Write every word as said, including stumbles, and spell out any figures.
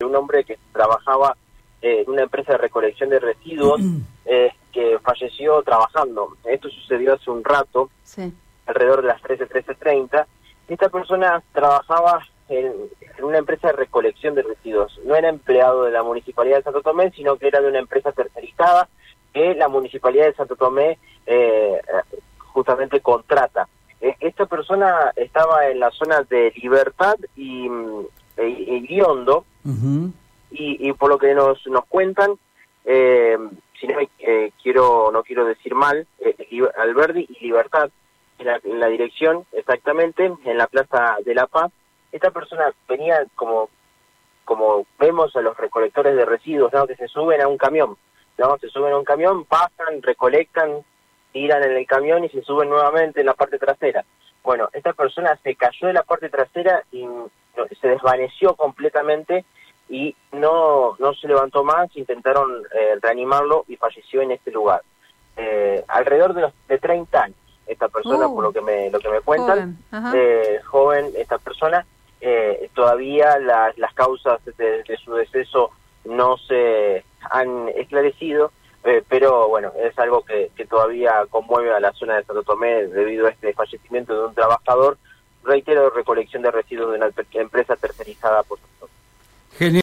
un hombre que trabajaba eh, en una empresa de recolección de residuos eh, que falleció trabajando. Esto sucedió hace un rato, sí. alrededor de las trece, trece treinta. Esta persona trabajaba en, en una empresa de recolección de residuos. No era empleado de la Municipalidad de Santo Tomé, sino que era de una empresa tercerizada que la Municipalidad de Santo Tomé eh, justamente contrata. Esta persona estaba en la zona de Libertad y, y, y Guiondo, uh-huh. y, y por lo que nos nos cuentan, eh, si no eh, quiero no quiero decir mal, eh, Alberdi y Libertad, en la, en la dirección exactamente, en la Plaza de la Paz. Esta persona venía como como vemos a los recolectores de residuos, ¿no? Que se suben a un camión, ¿no? Se suben a un camión, pasan, recolectan, tiran en el camión y se suben nuevamente en la parte trasera. Bueno, esta persona se cayó de la parte trasera y se desvaneció completamente y no no se levantó más. Intentaron eh, reanimarlo y falleció en este lugar. Eh, alrededor de los de treinta años, esta persona, uh, por lo que me lo que me cuentan, joven, eh, joven esta persona, eh, todavía la, las causas de, de su deceso no se han esclarecido. Eh, pero bueno, es algo que, que todavía conmueve a la zona de Santo Tomé debido a este fallecimiento de un trabajador, reitero, de recolección de residuos de una empresa tercerizada por nosotros. Genial.